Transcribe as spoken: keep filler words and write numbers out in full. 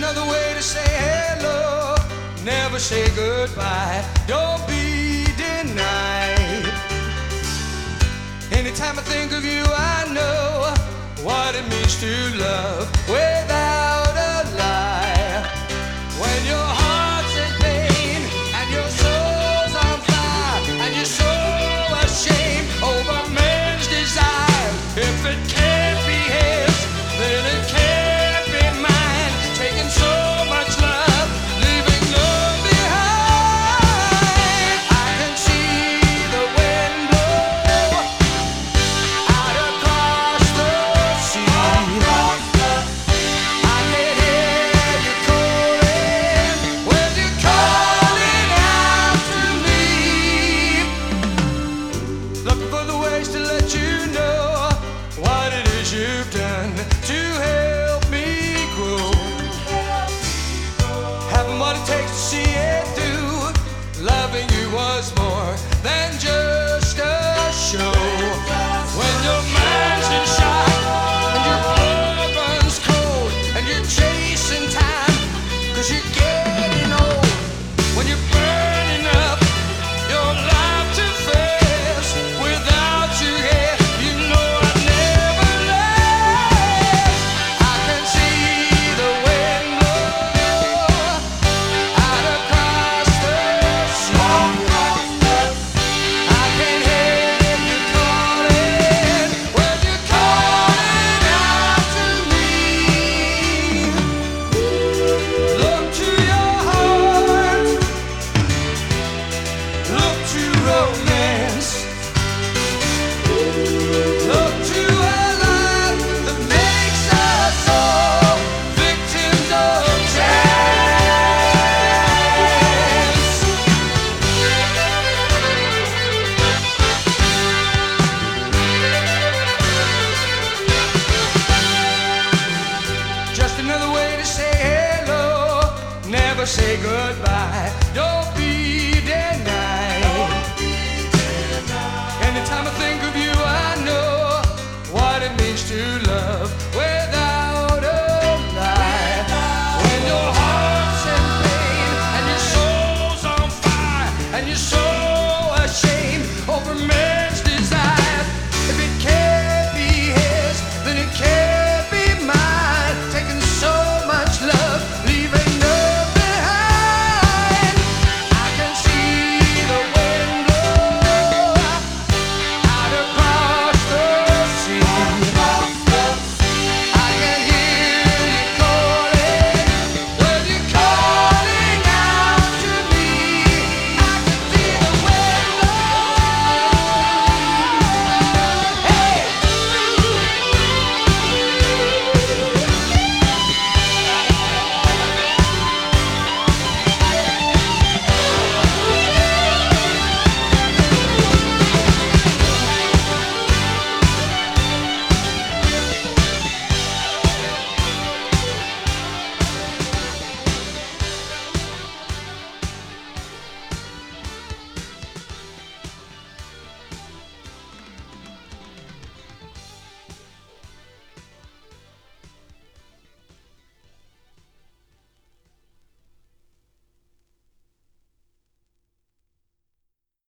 another way to say hello. Never say goodbye. Don't be denied. Anytime I think of you, I know what it means to love without a lie. When your heart's in pain and your soul's on fire and you're so ashamed over man's desire, if it can't be his, then it can't be mine. Taking so much love, leaving love behind. I can see the wind blow out across the sea. I can hear you calling when you're calling out to me. Looking for the ways to let you know what it is you've done to help me grow. Having what it takes to see it through. Loving you was more than just a show. When your mind's in shock and your blood runs cold and you're chasing time 'cause you're getting old. When you're burning up your life too fast without you here, you know I'd never last. I can see the wind blow out across the sea. I can hear you calling when you're calling out to me. Look to your heart, look to romance, look to a life that makes us all victims of chance. Just another way to say hello. Never say goodbye. Don't be denied. Anytime I think of you, I know what it means to love.